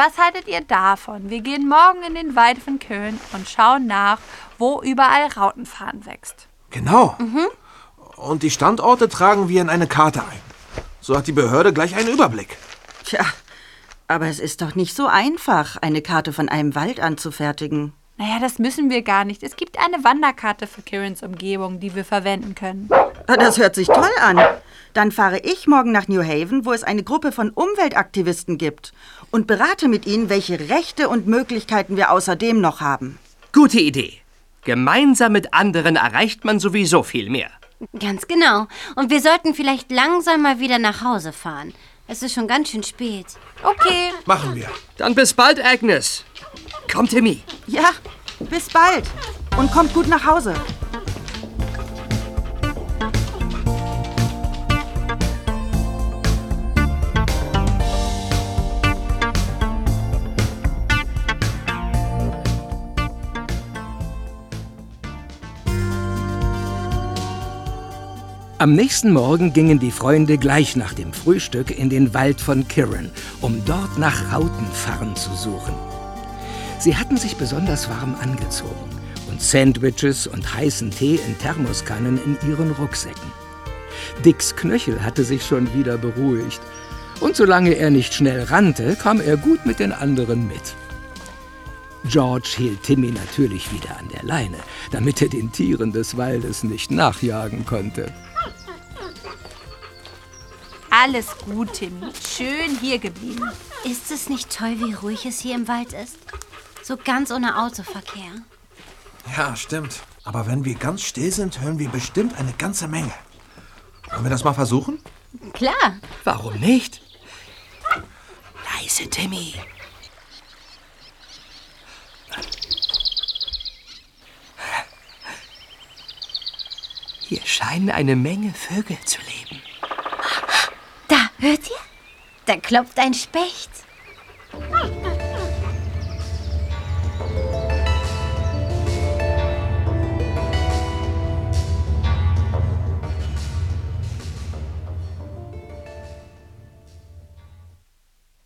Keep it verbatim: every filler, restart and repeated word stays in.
Was haltet ihr davon? Wir gehen morgen in den Wald von Kirin und schauen nach, wo überall Rautenfarn wächst. Genau. Mhm. Und die Standorte tragen wir in eine Karte ein. So hat die Behörde gleich einen Überblick. Tja, aber es ist doch nicht so einfach, eine Karte von einem Wald anzufertigen. Naja, das müssen wir gar nicht. Es gibt eine Wanderkarte für Kirins Umgebung, die wir verwenden können. Das hört sich toll an. Dann fahre ich morgen nach New Haven, wo es eine Gruppe von Umweltaktivisten gibt, und berate mit ihnen, welche Rechte und Möglichkeiten wir außerdem noch haben. Gute Idee. Gemeinsam mit anderen erreicht man sowieso viel mehr. Ganz genau. Und wir sollten vielleicht langsam mal wieder nach Hause fahren. Es ist schon ganz schön spät. Okay. Machen wir. Dann bis bald, Agnes. Komm, Timmy. Ja, bis bald. Und kommt gut nach Hause. Am nächsten Morgen gingen die Freunde gleich nach dem Frühstück in den Wald von Kirin, um dort nach Rautenfarn zu suchen. Sie hatten sich besonders warm angezogen und Sandwiches und heißen Tee in Thermoskannen in ihren Rucksäcken. Dicks Knöchel hatte sich schon wieder beruhigt. Und solange er nicht schnell rannte, kam er gut mit den anderen mit. George hielt Timmy natürlich wieder an der Leine, damit er den Tieren des Waldes nicht nachjagen konnte. Alles gut, Timmy. Schön hier geblieben. Ist es nicht toll, wie ruhig es hier im Wald ist? So ganz ohne Autoverkehr. Ja, stimmt. Aber wenn wir ganz still sind, hören wir bestimmt eine ganze Menge. Wollen wir das mal versuchen? Klar. Warum nicht? Leise, Timmy. Hier scheinen eine Menge Vögel zu leben. Da, hört ihr? Da klopft ein Specht.